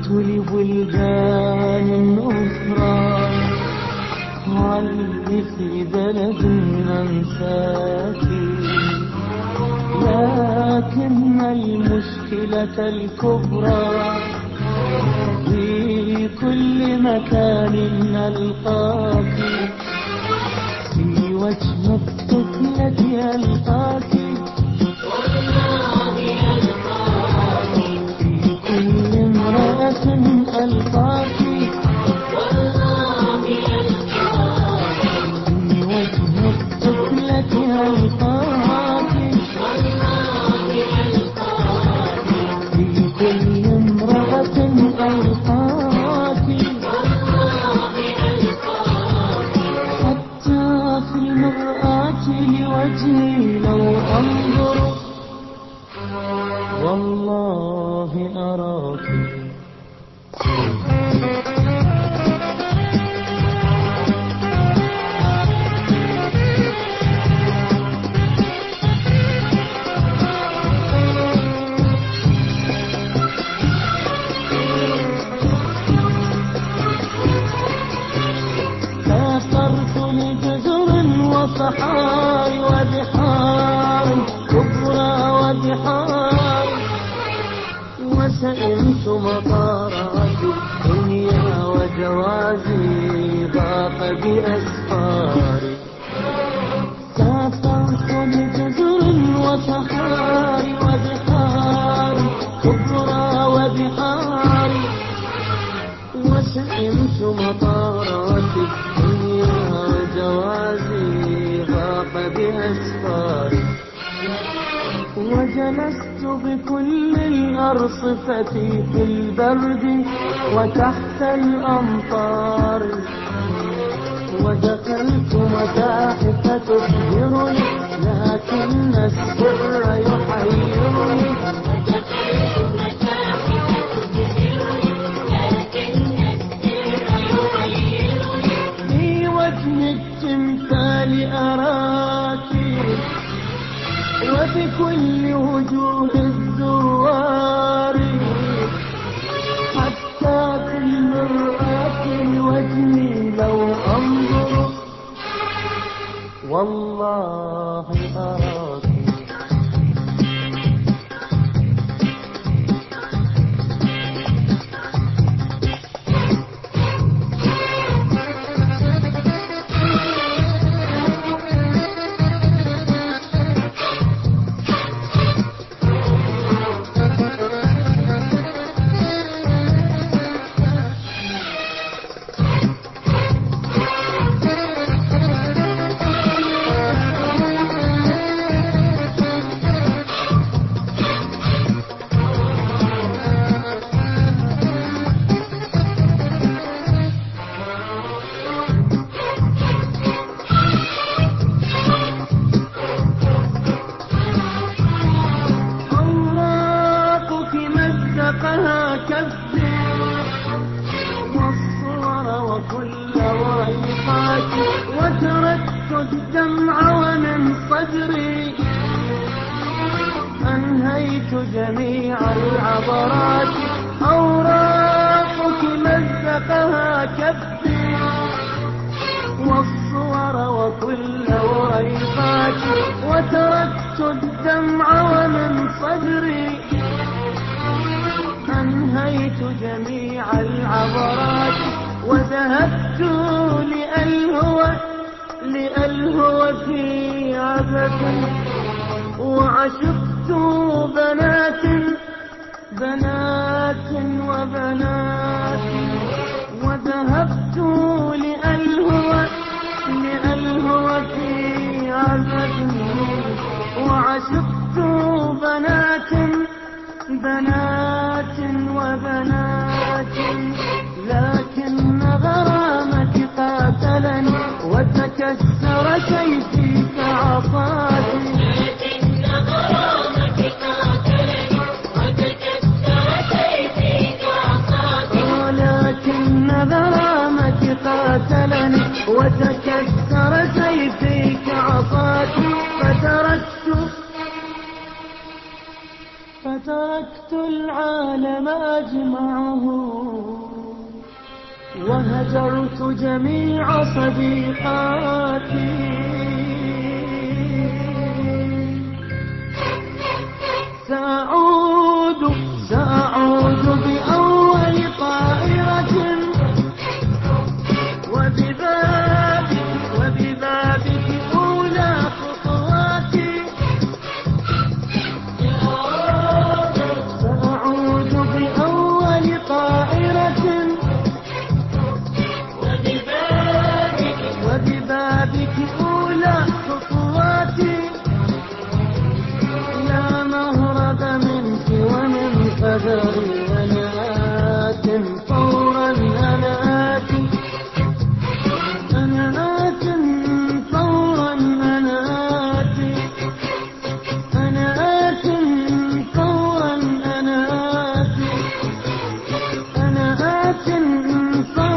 لبلدان أخرى، علي في بلد أنساك، لكن المشكلة الكبرى في كل مكان نلقاك، في وجه الطفلة ألقاك، في كل امرأة ألقاك، في وجه الطفلة ألقاك، في كل امرأة ألقاك، حتى في المرآة لوجهي لو أنظر والله أراك. سافرت لجزر وصحار وبحار كبرى وبحار، وسئمت مطارات الدنيا وجوازي ضاق بأسفاري. سافرت لجزر وصحار وبحار كبرى وبحار، وسئمت مطارات الدنيا وجوازي ضاق بأسفاري. وجلست بكل الأرصفة في البرد وتحت الأمطار، ودخلت متاحف تبهرني لكن السر يحيرني، في وجه التمثال أراك، وبكل وجوه الزوار، حتى في المرآة لوجهي لو أنظر والله أراك. مزقها كفي والصور وكل وريقات، وتركت الدمع ومن صدري أنهيت جميع العبرات. أوراقك مزقها كفي والصور وكل وريقات، وتركت الدمع ومن صدري أنهيت جميع العبرات. وذهبت لألهو في عبث، وعشقت بنات وبنات. وذهبت لألهو في عبث، وعشقت بنات وبنات. لكن غرامك قاتلني وتكسر سيفي كعصاتي. لكن غرامك قاتلني وتكسر سيفي كعصاتي. لكن غرامك قاتلني وتكسر سيفي كعصاتي. فتركت تركت العالم أجمعه وهجرت جميع صديقاتي. سأعود بأول طائرة وببابك أولى خطواتي. سأعود بأول طائرة وببابك أولى خطواتي. لا مهرب منك ومن قدري، أنا آت فورا، أنا آت فورا، أنا آت فورا، أنا آت فورا.